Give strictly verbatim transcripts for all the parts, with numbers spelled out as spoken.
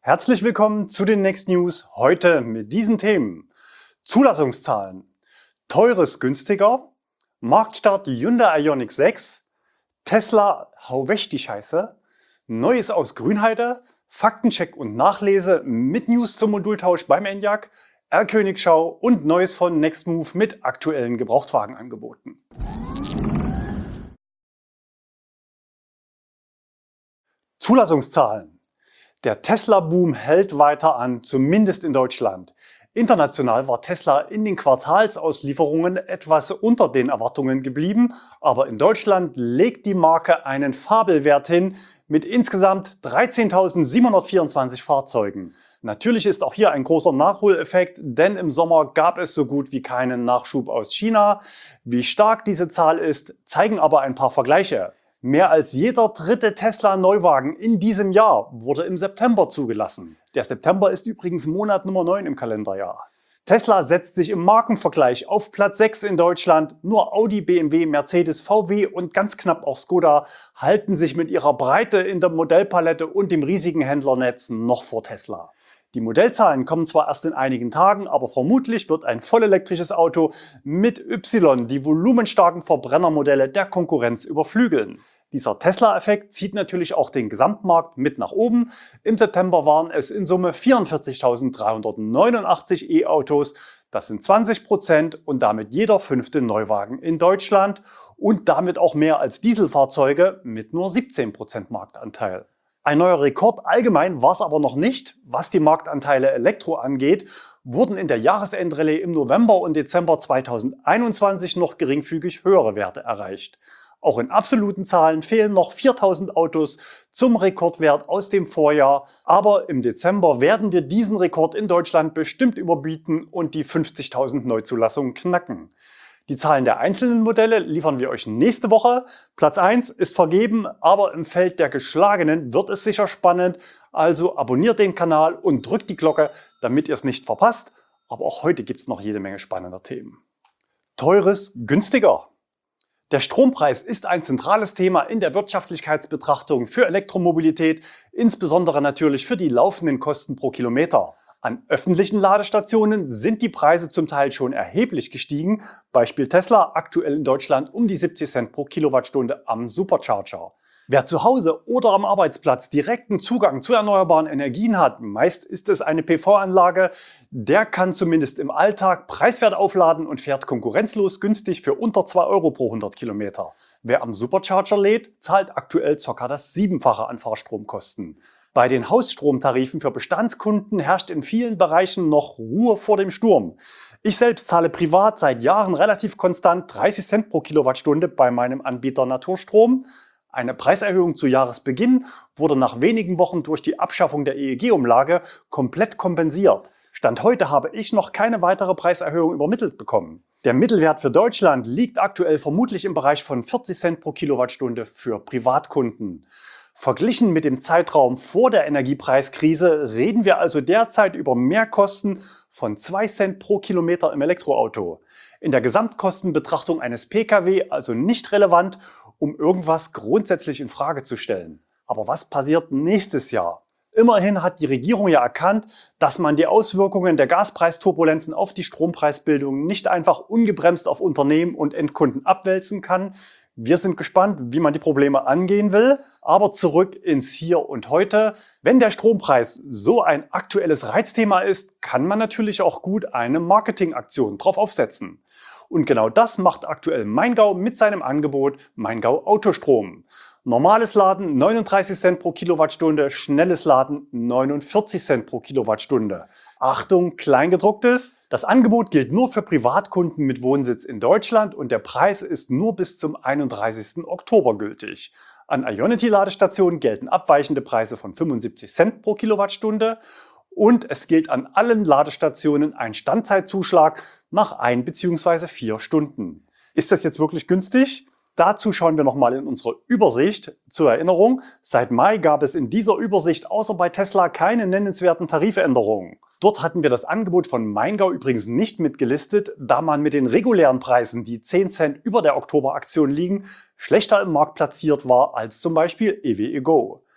Herzlich willkommen zu den Next News, heute mit diesen Themen. Zulassungszahlen, teures günstiger, Marktstart Hyundai Ioniq sechs, Tesla, hau weg die Scheiße, Neues aus Grünheide, Faktencheck und Nachlese mit News zum Modultausch beim Enyaq, R-Königschau und Neues von Nextmove mit aktuellen Gebrauchtwagenangeboten. Zulassungszahlen. Der Tesla-Boom hält weiter an, zumindest in Deutschland. International war Tesla in den Quartalsauslieferungen etwas unter den Erwartungen geblieben, aber in Deutschland legt die Marke einen Fabelwert hin mit insgesamt dreizehntausendsiebenhundertvierundzwanzig Fahrzeugen. Natürlich ist auch hier ein großer Nachholeffekt, denn im Sommer gab es so gut wie keinen Nachschub aus China. Wie stark diese Zahl ist, zeigen aber ein paar Vergleiche. Mehr als jeder dritte Tesla-Neuwagen in diesem Jahr wurde im September zugelassen. Der September ist übrigens Monat Nummer neun im Kalenderjahr. Tesla setzt sich im Markenvergleich auf Platz sechs in Deutschland. Nur Audi, B M W, Mercedes, V W und ganz knapp auch Skoda halten sich mit ihrer Breite in der Modellpalette und dem riesigen Händlernetz noch vor Tesla. Die Modellzahlen kommen zwar erst in einigen Tagen, aber vermutlich wird ein vollelektrisches Auto mit Y die volumenstarken Verbrennermodelle der Konkurrenz überflügeln. Dieser Tesla-Effekt zieht natürlich auch den Gesamtmarkt mit nach oben. Im September waren es in Summe vierundvierzigtausenddreihundertneunundachtzig E-Autos. Das sind zwanzig Prozent und damit jeder fünfte Neuwagen in Deutschland und damit auch mehr als Dieselfahrzeuge mit nur siebzehn Prozent Marktanteil. Ein neuer Rekord allgemein war es aber noch nicht. Was die Marktanteile Elektro angeht, wurden in der Jahresendrallye im November und Dezember zweitausendeinundzwanzig noch geringfügig höhere Werte erreicht. Auch in absoluten Zahlen fehlen noch viertausend Autos zum Rekordwert aus dem Vorjahr, aber im Dezember werden wir diesen Rekord in Deutschland bestimmt überbieten und die fünfzigtausend Neuzulassungen knacken. Die Zahlen der einzelnen Modelle liefern wir euch nächste Woche. Platz eins ist vergeben, aber im Feld der Geschlagenen wird es sicher spannend. Also abonniert den Kanal und drückt die Glocke, damit ihr es nicht verpasst. Aber auch heute gibt es noch jede Menge spannender Themen. Teures günstiger. Der Strompreis ist ein zentrales Thema in der Wirtschaftlichkeitsbetrachtung für Elektromobilität, insbesondere natürlich für die laufenden Kosten pro Kilometer. An öffentlichen Ladestationen sind die Preise zum Teil schon erheblich gestiegen, Beispiel Tesla, aktuell in Deutschland um die siebzig Cent pro Kilowattstunde am Supercharger. Wer zu Hause oder am Arbeitsplatz direkten Zugang zu erneuerbaren Energien hat, meist ist es eine P V-Anlage, der kann zumindest im Alltag preiswert aufladen und fährt konkurrenzlos günstig für unter zwei Euro pro hundert Kilometer. Wer am Supercharger lädt, zahlt aktuell ca. das Siebenfache an Fahrstromkosten. Bei den Hausstromtarifen für Bestandskunden herrscht in vielen Bereichen noch Ruhe vor dem Sturm. Ich selbst zahle privat seit Jahren relativ konstant dreißig Cent pro Kilowattstunde bei meinem Anbieter Naturstrom. Eine Preiserhöhung zu Jahresbeginn wurde nach wenigen Wochen durch die Abschaffung der E E G-Umlage komplett kompensiert. Stand heute habe ich noch keine weitere Preiserhöhung übermittelt bekommen. Der Mittelwert für Deutschland liegt aktuell vermutlich im Bereich von vierzig Cent pro Kilowattstunde für Privatkunden. Verglichen mit dem Zeitraum vor der Energiepreiskrise reden wir also derzeit über Mehrkosten von zwei Cent pro Kilometer im Elektroauto. In der Gesamtkostenbetrachtung eines Pkw also nicht relevant, um irgendwas grundsätzlich in Frage zu stellen. Aber was passiert nächstes Jahr? Immerhin hat die Regierung ja erkannt, dass man die Auswirkungen der Gaspreisturbulenzen auf die Strompreisbildung nicht einfach ungebremst auf Unternehmen und Endkunden abwälzen kann. Wir sind gespannt, wie man die Probleme angehen will, aber zurück ins Hier und Heute. Wenn der Strompreis so ein aktuelles Reizthema ist, kann man natürlich auch gut eine Marketingaktion drauf aufsetzen. Und genau das macht aktuell Maingau mit seinem Angebot Maingau Autostrom. Normales Laden neununddreißig Cent pro Kilowattstunde, schnelles Laden neunundvierzig Cent pro Kilowattstunde. Achtung, Kleingedrucktes! Das Angebot gilt nur für Privatkunden mit Wohnsitz in Deutschland und der Preis ist nur bis zum einunddreißigsten Oktober gültig. An Ionity-Ladestationen gelten abweichende Preise von fünfundsiebzig Cent pro Kilowattstunde und es gilt an allen Ladestationen ein Standzeitzuschlag nach ein bzw. vier Stunden. Ist das jetzt wirklich günstig? Dazu schauen wir nochmal in unsere Übersicht. Zur Erinnerung, seit Mai gab es in dieser Übersicht außer bei Tesla keine nennenswerten Tarifänderungen. Dort hatten wir das Angebot von Maingau übrigens nicht mitgelistet, da man mit den regulären Preisen, die zehn Cent über der Oktoberaktion liegen, schlechter im Markt platziert war als zum Beispiel E W E Go.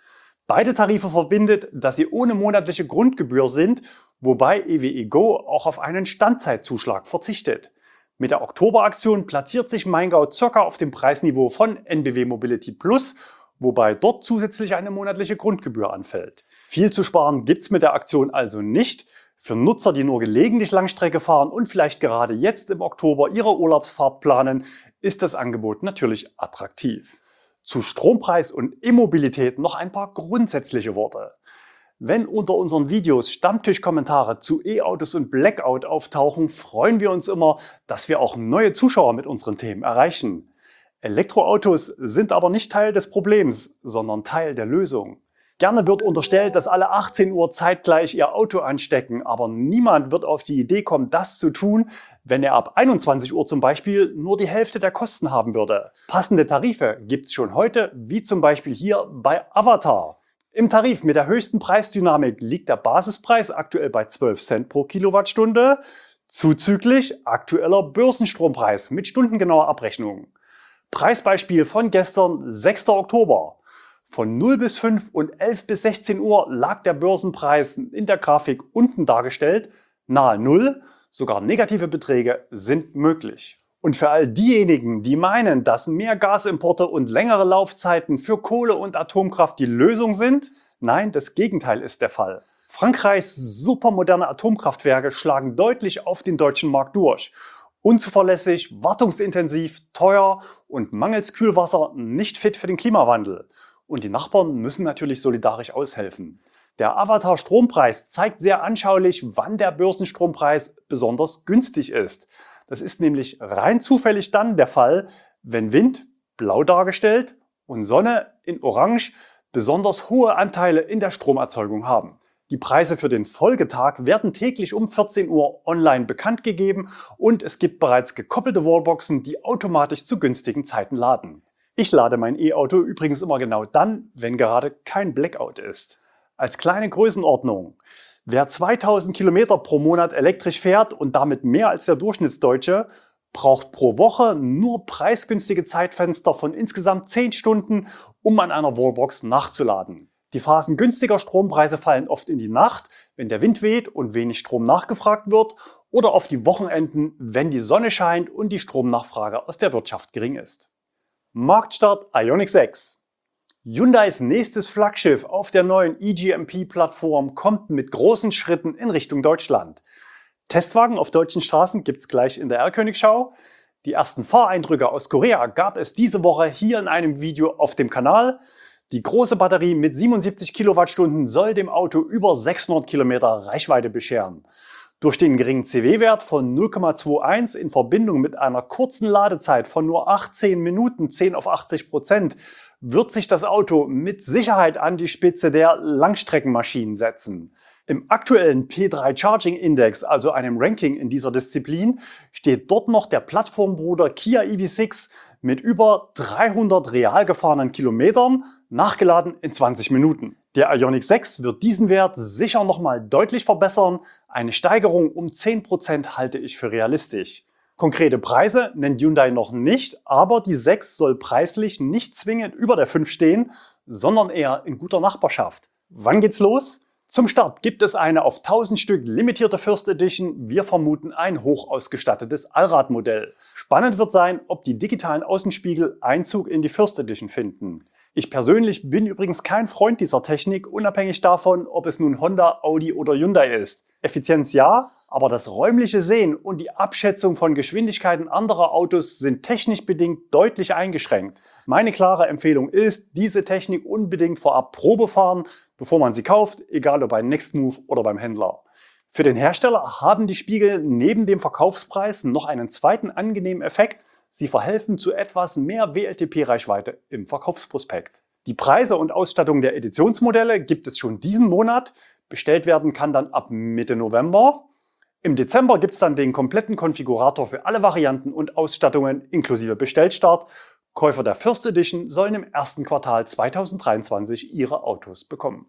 Beide Tarife verbindet, dass sie ohne monatliche Grundgebühr sind, wobei E W E Go auch auf einen Standzeitzuschlag verzichtet. Mit der Oktoberaktion platziert sich Maingau circa auf dem Preisniveau von N B W Mobility Plus, wobei dort zusätzlich eine monatliche Grundgebühr anfällt. Viel zu sparen gibt's mit der Aktion also nicht. Für Nutzer, die nur gelegentlich Langstrecke fahren und vielleicht gerade jetzt im Oktober ihre Urlaubsfahrt planen, ist das Angebot natürlich attraktiv. Zu Strompreis und E-Mobilität noch ein paar grundsätzliche Worte. Wenn unter unseren Videos Stammtischkommentare zu E-Autos und Blackout auftauchen, freuen wir uns immer, dass wir auch neue Zuschauer mit unseren Themen erreichen. Elektroautos sind aber nicht Teil des Problems, sondern Teil der Lösung. Gerne wird unterstellt, dass alle achtzehn Uhr zeitgleich ihr Auto anstecken, aber niemand wird auf die Idee kommen, das zu tun, wenn er ab einundzwanzig Uhr zum Beispiel nur die Hälfte der Kosten haben würde. Passende Tarife gibt's schon heute, wie zum Beispiel hier bei Avatar. Im Tarif mit der höchsten Preisdynamik liegt der Basispreis aktuell bei zwölf Cent pro Kilowattstunde, zuzüglich aktueller Börsenstrompreis mit stundengenauer Abrechnung. Preisbeispiel von gestern, sechster Oktober. Von null bis fünf und elf bis sechzehn Uhr lag der Börsenpreis in der Grafik unten dargestellt, nahe Null, sogar negative Beträge sind möglich. Und für all diejenigen, die meinen, dass mehr Gasimporte und längere Laufzeiten für Kohle und Atomkraft die Lösung sind, nein, das Gegenteil ist der Fall. Frankreichs supermoderne Atomkraftwerke schlagen deutlich auf den deutschen Markt durch. Unzuverlässig, wartungsintensiv, teuer und mangels Kühlwasser nicht fit für den Klimawandel. Und die Nachbarn müssen natürlich solidarisch aushelfen. Der Avatar Strompreis zeigt sehr anschaulich, wann der Börsenstrompreis besonders günstig ist. Das ist nämlich rein zufällig dann der Fall, wenn Wind, blau dargestellt, und Sonne in orange besonders hohe Anteile in der Stromerzeugung haben. Die Preise für den Folgetag werden täglich um vierzehn Uhr online bekannt gegeben und es gibt bereits gekoppelte Wallboxen, die automatisch zu günstigen Zeiten laden. Ich lade mein E-Auto übrigens immer genau dann, wenn gerade kein Blackout ist. Als kleine Größenordnung: Wer zweitausend Kilometer pro Monat elektrisch fährt und damit mehr als der Durchschnittsdeutsche, braucht pro Woche nur preisgünstige Zeitfenster von insgesamt zehn Stunden, um an einer Wallbox nachzuladen. Die Phasen günstiger Strompreise fallen oft in die Nacht, wenn der Wind weht und wenig Strom nachgefragt wird, oder auf die Wochenenden, wenn die Sonne scheint und die Stromnachfrage aus der Wirtschaft gering ist. Marktstart Ioniq sechs. Hyundais nächstes Flaggschiff auf der neuen E G M P-Plattform kommt mit großen Schritten in Richtung Deutschland. Testwagen auf deutschen Straßen gibt's gleich in der R-Königschau. Die ersten Fahreindrücke aus Korea gab es diese Woche hier in einem Video auf dem Kanal. Die große Batterie mit siebenundsiebzig Kilowattstunden soll dem Auto über sechshundert Kilometer Reichweite bescheren. Durch den geringen C W-Wert von null Komma einundzwanzig in Verbindung mit einer kurzen Ladezeit von nur achtzehn Minuten, zehn auf achtzig Prozent, wird sich das Auto mit Sicherheit an die Spitze der Langstreckenmaschinen setzen. Im aktuellen P drei Charging Index, also einem Ranking in dieser Disziplin, steht dort noch der Plattformbruder Kia E V sechs mit über dreihundert real gefahrenen Kilometern, nachgeladen in zwanzig Minuten. Der Ioniq sechs wird diesen Wert sicher nochmal deutlich verbessern. Eine Steigerung um zehn Prozent halte ich für realistisch. Konkrete Preise nennt Hyundai noch nicht, aber die sechs soll preislich nicht zwingend über der fünf stehen, sondern eher in guter Nachbarschaft. Wann geht's los? Zum Start gibt es eine auf tausend Stück limitierte First Edition. Wir vermuten ein hoch ausgestattetes Allradmodell. Spannend wird sein, ob die digitalen Außenspiegel Einzug in die First Edition finden. Ich persönlich bin übrigens kein Freund dieser Technik, unabhängig davon, ob es nun Honda, Audi oder Hyundai ist. Effizienz ja, aber das räumliche Sehen und die Abschätzung von Geschwindigkeiten anderer Autos sind technisch bedingt deutlich eingeschränkt. Meine klare Empfehlung ist, diese Technik unbedingt vorab Probe fahren, bevor man sie kauft, egal ob bei Nextmove oder beim Händler. Für den Hersteller haben die Spiegel neben dem Verkaufspreis noch einen zweiten angenehmen Effekt. Sie verhelfen zu etwas mehr W L T P-Reichweite im Verkaufsprospekt. Die Preise und Ausstattung der Editionsmodelle gibt es schon diesen Monat. Bestellt werden kann dann ab Mitte November. Im Dezember gibt es dann den kompletten Konfigurator für alle Varianten und Ausstattungen inklusive Bestellstart. Käufer der First Edition sollen im ersten Quartal zweitausenddreiundzwanzig ihre Autos bekommen.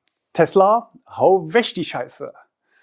Tesla, hau weg die Scheiße!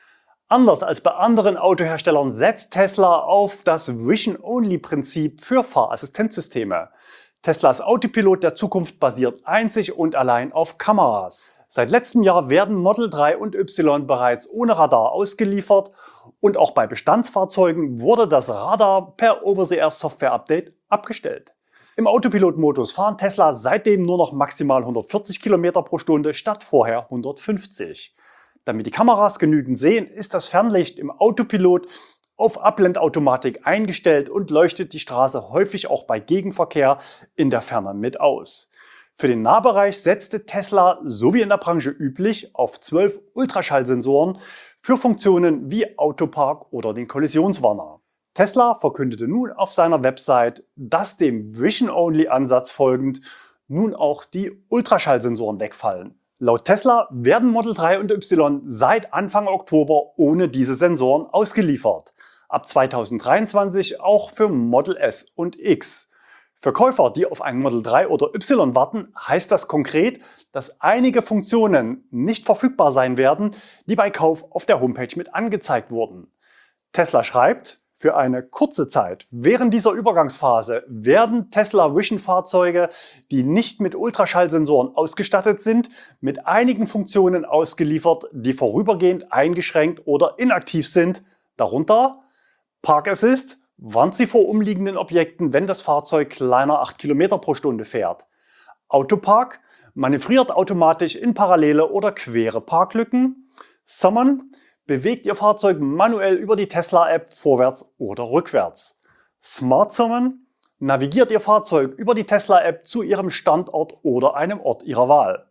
Anders als bei anderen Autoherstellern setzt Tesla auf das Vision-Only-Prinzip für Fahrassistenzsysteme. Teslas Autopilot der Zukunft basiert einzig und allein auf Kameras. Seit letztem Jahr werden Model drei und Y bereits ohne Radar ausgeliefert und auch bei Bestandsfahrzeugen wurde das Radar per Over-the-Air-Software-Update abgestellt. Im Autopilot-Modus fahren Tesla seitdem nur noch maximal hundertvierzig Kilometer pro Stunde statt vorher hundertfünfzig. Damit die Kameras genügend sehen, ist das Fernlicht im Autopilot auf Abblendautomatik eingestellt und leuchtet die Straße häufig auch bei Gegenverkehr in der Ferne mit aus. Für den Nahbereich setzte Tesla, so wie in der Branche üblich, auf zwölf Ultraschallsensoren für Funktionen wie Autopark oder den Kollisionswarner. Tesla verkündete nun auf seiner Website, dass dem Vision-Only-Ansatz folgend nun auch die Ultraschallsensoren wegfallen. Laut Tesla werden Model drei und Y seit Anfang Oktober ohne diese Sensoren ausgeliefert. Ab zweitausenddreiundzwanzig auch für Model S und X. Für Käufer, die auf ein Model drei oder Y warten, heißt das konkret, dass einige Funktionen nicht verfügbar sein werden, die bei Kauf auf der Homepage mit angezeigt wurden. Tesla schreibt, für eine kurze Zeit während dieser Übergangsphase werden Tesla Vision-Fahrzeuge, die nicht mit Ultraschallsensoren ausgestattet sind, mit einigen Funktionen ausgeliefert, die vorübergehend eingeschränkt oder inaktiv sind, darunter Park Assist, warnt sie vor umliegenden Objekten, wenn das Fahrzeug kleiner acht Kilometer pro Stunde fährt. Autopark manövriert automatisch in parallele oder quere Parklücken. Summon bewegt Ihr Fahrzeug manuell über die Tesla-App vorwärts oder rückwärts. Smart Summon navigiert Ihr Fahrzeug über die Tesla-App zu Ihrem Standort oder einem Ort Ihrer Wahl.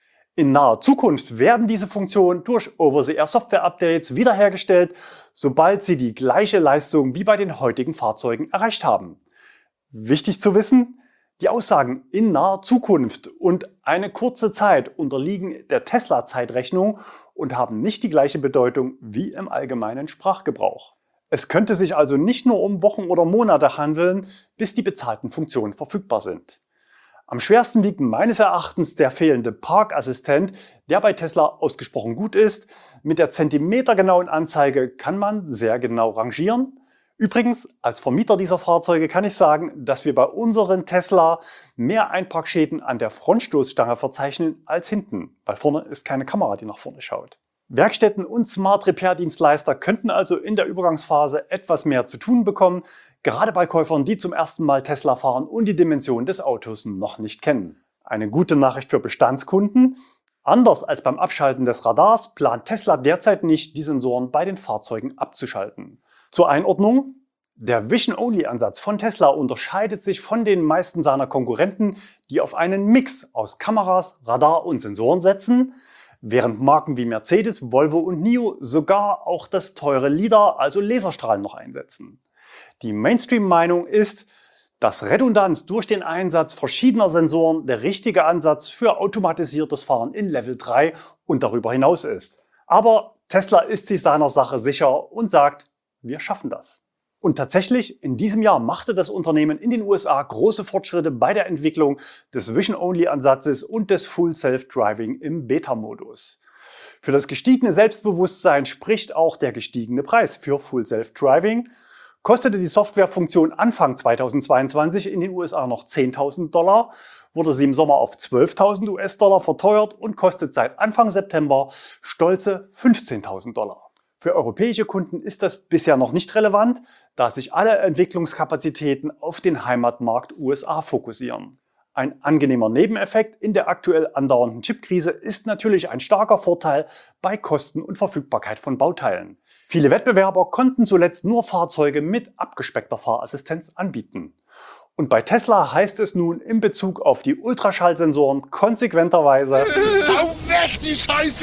In naher Zukunft werden diese Funktionen durch Over-the-Air-Software-Updates wiederhergestellt, sobald sie die gleiche Leistung wie bei den heutigen Fahrzeugen erreicht haben. Wichtig zu wissen, die Aussagen in naher Zukunft und eine kurze Zeit unterliegen der Tesla-Zeitrechnung und haben nicht die gleiche Bedeutung wie im allgemeinen Sprachgebrauch. Es könnte sich also nicht nur um Wochen oder Monate handeln, bis die bezahlten Funktionen verfügbar sind. Am schwersten wiegt meines Erachtens der fehlende Parkassistent, der bei Tesla ausgesprochen gut ist. Mit der zentimetergenauen Anzeige kann man sehr genau rangieren. Übrigens, als Vermieter dieser Fahrzeuge kann ich sagen, dass wir bei unseren Tesla mehr Einparkschäden an der Frontstoßstange verzeichnen als hinten, weil vorne ist keine Kamera, die nach vorne schaut. Werkstätten und Smart Repair Dienstleister könnten also in der Übergangsphase etwas mehr zu tun bekommen, gerade bei Käufern, die zum ersten Mal Tesla fahren und die Dimension des Autos noch nicht kennen. Eine gute Nachricht für Bestandskunden: Anders als beim Abschalten des Radars plant Tesla derzeit nicht, die Sensoren bei den Fahrzeugen abzuschalten. Zur Einordnung: Der Vision-Only-Ansatz von Tesla unterscheidet sich von den meisten seiner Konkurrenten, die auf einen Mix aus Kameras, Radar und Sensoren setzen, während Marken wie Mercedes, Volvo und N I O sogar auch das teure LiDAR, also Laserstrahlen, noch einsetzen. Die Mainstream-Meinung ist, dass Redundanz durch den Einsatz verschiedener Sensoren der richtige Ansatz für automatisiertes Fahren in Level drei und darüber hinaus ist. Aber Tesla ist sich seiner Sache sicher und sagt, wir schaffen das. Und tatsächlich, in diesem Jahr machte das Unternehmen in den U S A große Fortschritte bei der Entwicklung des Vision-Only-Ansatzes und des Full Self-Driving im Beta-Modus. Für das gestiegene Selbstbewusstsein spricht auch der gestiegene Preis für Full Self-Driving. Kostete die Softwarefunktion Anfang zweitausendzweiundzwanzig in den U S A noch zehntausend Dollar, wurde sie im Sommer auf zwölftausend US-Dollar verteuert und kostet seit Anfang September stolze fünfzehntausend Dollar. Für europäische Kunden ist das bisher noch nicht relevant, da sich alle Entwicklungskapazitäten auf den Heimatmarkt U S A fokussieren. Ein angenehmer Nebeneffekt in der aktuell andauernden Chipkrise ist natürlich ein starker Vorteil bei Kosten und Verfügbarkeit von Bauteilen. Viele Wettbewerber konnten zuletzt nur Fahrzeuge mit abgespeckter Fahrassistenz anbieten. Und bei Tesla heißt es nun in Bezug auf die Ultraschallsensoren konsequenterweise: Hau weg die Scheiße!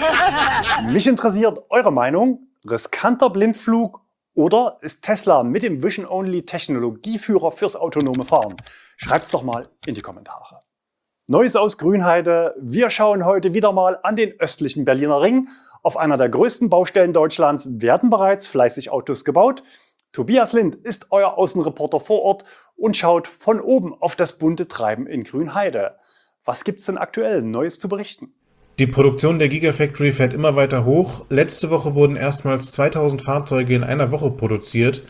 Mich interessiert eure Meinung. Riskanter Blindflug oder ist Tesla mit dem Vision-Only Technologieführer fürs autonome Fahren? Schreibt's doch mal in die Kommentare. Neues aus Grünheide. Wir schauen heute wieder mal an den östlichen Berliner Ring. Auf einer der größten Baustellen Deutschlands werden bereits fleißig Autos gebaut. Tobias Lind ist euer Außenreporter vor Ort und schaut von oben auf das bunte Treiben in Grünheide. Was gibt's denn aktuell Neues zu berichten? Die Produktion der Gigafactory fährt immer weiter hoch. Letzte Woche wurden erstmals zweitausend Fahrzeuge in einer Woche produziert.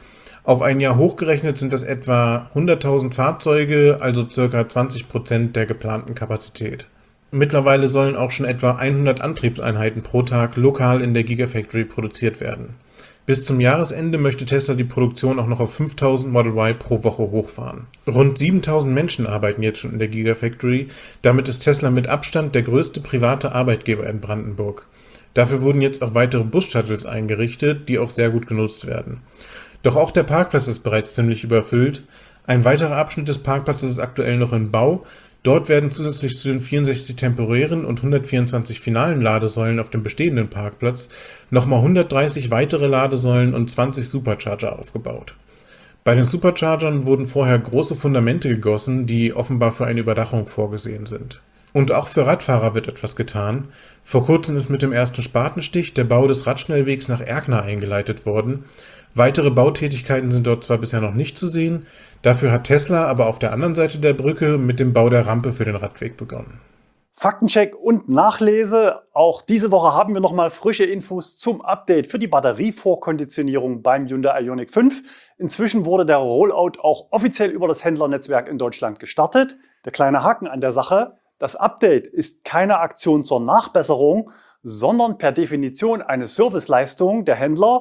Auf ein Jahr hochgerechnet sind das etwa hunderttausend Fahrzeuge, also ca. zwanzig Prozent der geplanten Kapazität. Mittlerweile sollen auch schon etwa hundert Antriebseinheiten pro Tag lokal in der Gigafactory produziert werden. Bis zum Jahresende möchte Tesla die Produktion auch noch auf fünftausend Model Y pro Woche hochfahren. Rund siebentausend Menschen arbeiten jetzt schon in der Gigafactory, damit ist Tesla mit Abstand der größte private Arbeitgeber in Brandenburg. Dafür wurden jetzt auch weitere Bus-Shuttles eingerichtet, die auch sehr gut genutzt werden. Doch auch der Parkplatz ist bereits ziemlich überfüllt. Ein weiterer Abschnitt des Parkplatzes ist aktuell noch in Bau. Dort werden zusätzlich zu den vierundsechzig temporären und hundertvierundzwanzig finalen Ladesäulen auf dem bestehenden Parkplatz nochmal hundertdreißig weitere Ladesäulen und zwanzig Supercharger aufgebaut. Bei den Superchargern wurden vorher große Fundamente gegossen, die offenbar für eine Überdachung vorgesehen sind. Und auch für Radfahrer wird etwas getan. Vor kurzem ist mit dem ersten Spatenstich der Bau des Radschnellwegs nach Erkner eingeleitet worden. Weitere Bautätigkeiten sind dort zwar bisher noch nicht zu sehen, dafür hat Tesla aber auf der anderen Seite der Brücke mit dem Bau der Rampe für den Radweg begonnen. Faktencheck und Nachlese. Auch diese Woche haben wir nochmal frische Infos zum Update für die Batterievorkonditionierung beim Hyundai Ioniq fünf. Inzwischen wurde der Rollout auch offiziell über das Händlernetzwerk in Deutschland gestartet. Der kleine Haken an der Sache: Das Update ist keine Aktion zur Nachbesserung, sondern per Definition eine Serviceleistung der Händler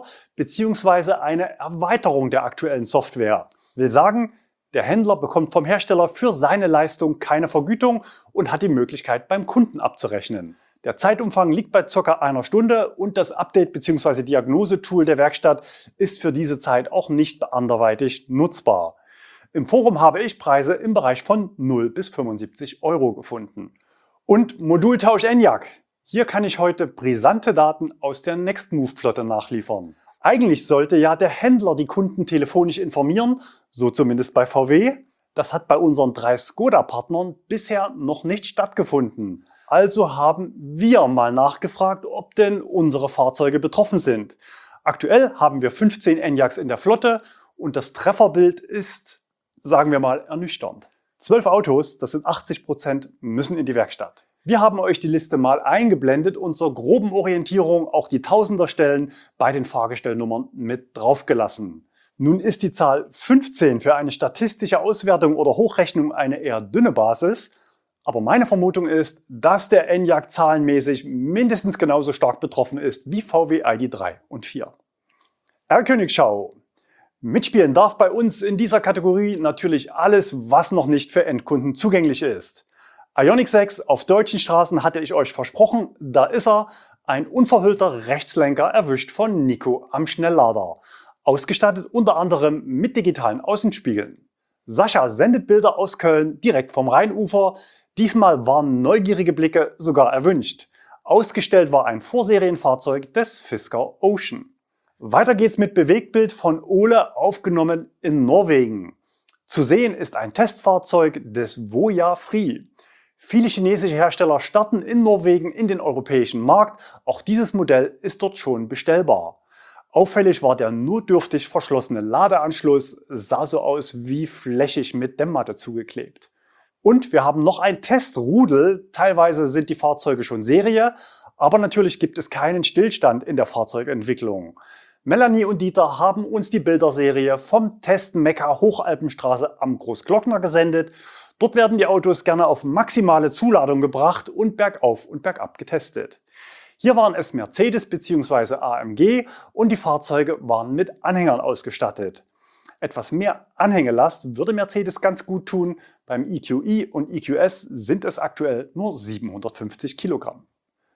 bzw. eine Erweiterung der aktuellen Software. Will sagen, der Händler bekommt vom Hersteller für seine Leistung keine Vergütung und hat die Möglichkeit, beim Kunden abzurechnen. Der Zeitumfang liegt bei ca. einer Stunde und das Update bzw. Diagnosetool der Werkstatt ist für diese Zeit auch nicht anderweitig nutzbar. Im Forum habe ich Preise im Bereich von null bis fünfundsiebzig Euro gefunden. Und Modultausch Enyaq. Hier kann ich heute brisante Daten aus der Nextmove-Flotte nachliefern. Eigentlich sollte ja der Händler die Kunden telefonisch informieren, so zumindest bei V W. Das hat bei unseren drei Skoda-Partnern bisher noch nicht stattgefunden. Also haben wir mal nachgefragt, ob denn unsere Fahrzeuge betroffen sind. Aktuell haben wir fünfzehn Enyaqs in der Flotte und das Trefferbild ist, sagen wir mal, ernüchternd. Zwölf Autos, das sind achtzig Prozent, müssen in die Werkstatt. Wir haben euch die Liste mal eingeblendet und zur groben Orientierung auch die Tausenderstellen bei den Fahrgestellnummern mit draufgelassen. Nun ist die Zahl fünfzehn für eine statistische Auswertung oder Hochrechnung eine eher dünne Basis, aber meine Vermutung ist, dass der Enyaq zahlenmäßig mindestens genauso stark betroffen ist wie V W I D drei und vier. R-Königschau. Mitspielen darf bei uns in dieser Kategorie natürlich alles, was noch nicht für Endkunden zugänglich ist. Ioniq sechs auf deutschen Straßen hatte ich euch versprochen, da ist er, ein unverhüllter Rechtslenker erwischt von Nico am Schnelllader. Ausgestattet unter anderem mit digitalen Außenspiegeln. Sascha sendet Bilder aus Köln direkt vom Rheinufer. Diesmal waren neugierige Blicke sogar erwünscht. Ausgestellt war ein Vorserienfahrzeug des Fisker Ocean. Weiter geht's mit Bewegtbild von Ole, aufgenommen in Norwegen. Zu sehen ist ein Testfahrzeug des Voya Free. Viele chinesische Hersteller starten in Norwegen in den europäischen Markt. Auch dieses Modell ist dort schon bestellbar. Auffällig war der nur dürftig verschlossene Ladeanschluss, sah so aus wie flächig mit Dämmmatte zugeklebt. Und wir haben noch ein Testrudel. Teilweise sind die Fahrzeuge schon Serie, aber natürlich gibt es keinen Stillstand in der Fahrzeugentwicklung. Melanie und Dieter haben uns die Bilderserie vom Test Mekka Hochalpenstraße am Großglockner gesendet. Dort werden die Autos gerne auf maximale Zuladung gebracht und bergauf und bergab getestet. Hier waren es Mercedes bzw. A M G und die Fahrzeuge waren mit Anhängern ausgestattet. Etwas mehr Anhängelast würde Mercedes ganz gut tun. Beim E Q i und E Q S sind es aktuell nur siebenhundertfünfzig Kilogramm.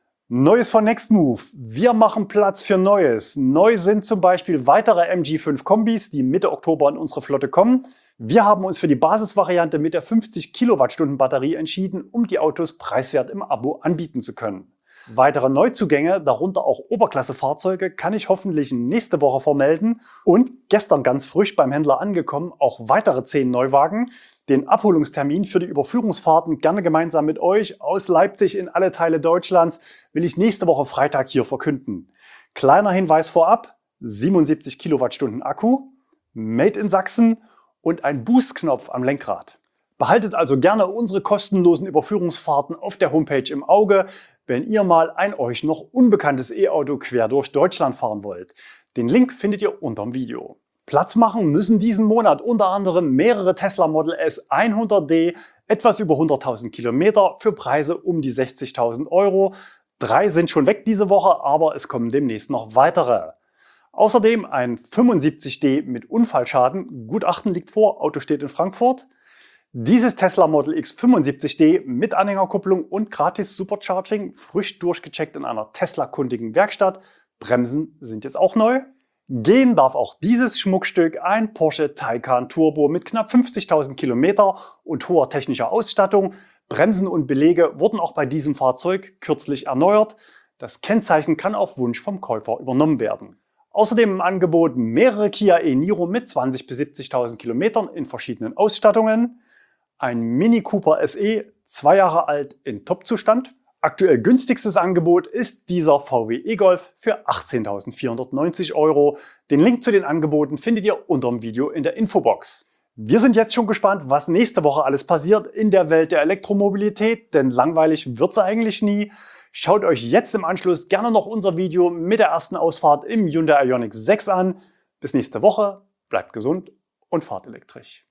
Neues von Nextmove. Wir machen Platz für Neues. Neu sind zum Beispiel weitere M G fünf Kombis, die Mitte Oktober in unsere Flotte kommen. Wir haben uns für die Basisvariante mit der fünfzig Kilowattstunden Batterie entschieden, um die Autos preiswert im Abo anbieten zu können. Weitere Neuzugänge, darunter auch Oberklasse-Fahrzeuge, kann ich hoffentlich nächste Woche vermelden. Und gestern ganz frisch beim Händler angekommen, auch weitere zehn Neuwagen. Den Abholungstermin für die Überführungsfahrten gerne gemeinsam mit euch aus Leipzig in alle Teile Deutschlands will ich nächste Woche Freitag hier verkünden. Kleiner Hinweis vorab: siebenundsiebzig Kilowattstunden Akku, Made in Sachsen und ein Boost-Knopf am Lenkrad. Behaltet also gerne unsere kostenlosen Überführungsfahrten auf der Homepage im Auge, wenn ihr mal ein euch noch unbekanntes E-Auto quer durch Deutschland fahren wollt. Den Link findet ihr unterm Video. Platz machen müssen diesen Monat unter anderem mehrere Tesla Model S hundert D, etwas über hunderttausend Kilometer für Preise um die sechzigtausend Euro. Drei sind schon weg diese Woche, aber es kommen demnächst noch weitere. Außerdem ein fünfundsiebzig D mit Unfallschaden. Gutachten liegt vor, Auto steht in Frankfurt. Dieses Tesla Model X fünfundsiebzig D mit Anhängerkupplung und gratis Supercharging, frisch durchgecheckt in einer Tesla-kundigen Werkstatt. Bremsen sind jetzt auch neu. Gehen darf auch dieses Schmuckstück, ein Porsche Taycan Turbo mit knapp fünfzigtausend Kilometer und hoher technischer Ausstattung. Bremsen und Belege wurden auch bei diesem Fahrzeug kürzlich erneuert. Das Kennzeichen kann auf Wunsch vom Käufer übernommen werden. Außerdem im Angebot mehrere Kia e-Niro mit zwanzigtausend bis siebzigtausend Kilometern in verschiedenen Ausstattungen. Ein Mini Cooper S E, zwei Jahre alt, in Top-Zustand. Aktuell günstigstes Angebot ist dieser V W e-Golf für achtzehntausendvierhundertneunzig Euro. Den Link zu den Angeboten findet ihr unter dem Video in der Infobox. Wir sind jetzt schon gespannt, was nächste Woche alles passiert in der Welt der Elektromobilität, denn langweilig wird's eigentlich nie. Schaut euch jetzt im Anschluss gerne noch unser Video mit der ersten Ausfahrt im Hyundai Ioniq sechs an. Bis nächste Woche, bleibt gesund und fahrt elektrisch.